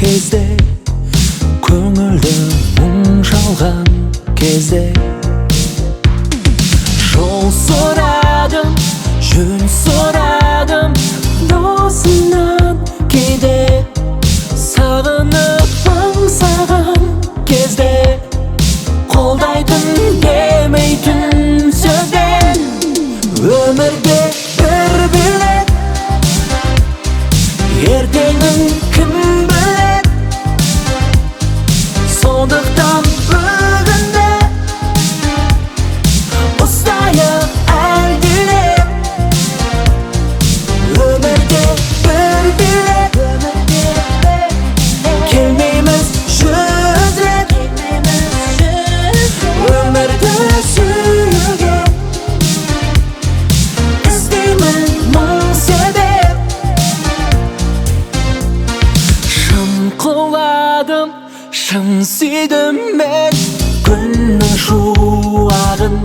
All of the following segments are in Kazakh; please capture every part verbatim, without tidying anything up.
кезде, көңілді мұң шалған кезде, жол сұрадым, жөн сұрадым досымнан. Кейде сағынып аңсаған кезде, қолдайтын демейтін сөзбен. Өмірде бір билет, ертеңін кім білет. Сондықтан бүгінде ұстайық әлдилеп. Өмірде бір билет, келмейміз жүз рет. Өмірді сүюге іздеймін мың себеп. Шын құладым, шын сүйдім мен күннің шуағын,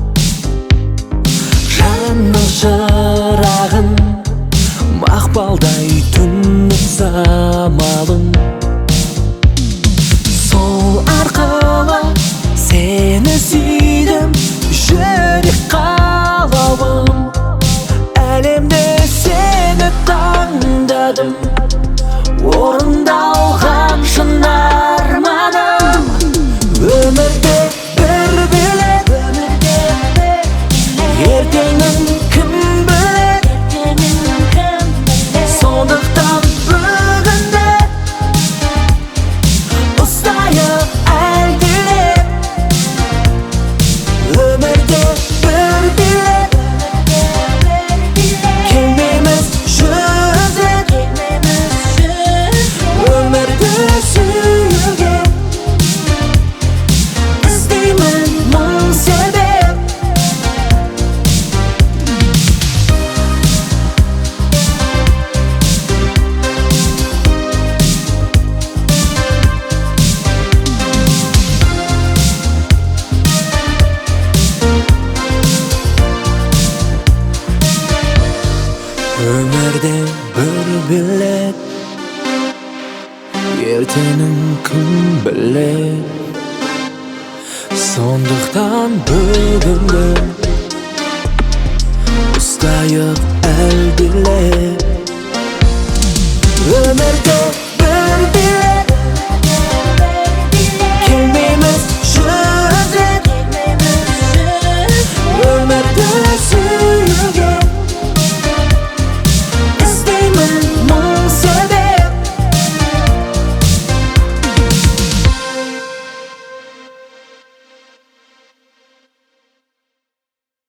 жанның шырағын, мақпалдай түннің самалын. Сол арқылы сені сүйдім, жүрек қалауым. Әлемде сені таңдадым, орындалған шын арманым. Өмірде бір билет, ертеңін кім білет. Сондықтан бүгінде ұстайық әлдилеп. Өмірде бір билет, келмейміз жүз рет. Өмірді сүюге іздеймін мың себеп. Өмірде бір билет, ертеңін кім білет. Сондықтан бүгінгі ұстайық әлдилеп.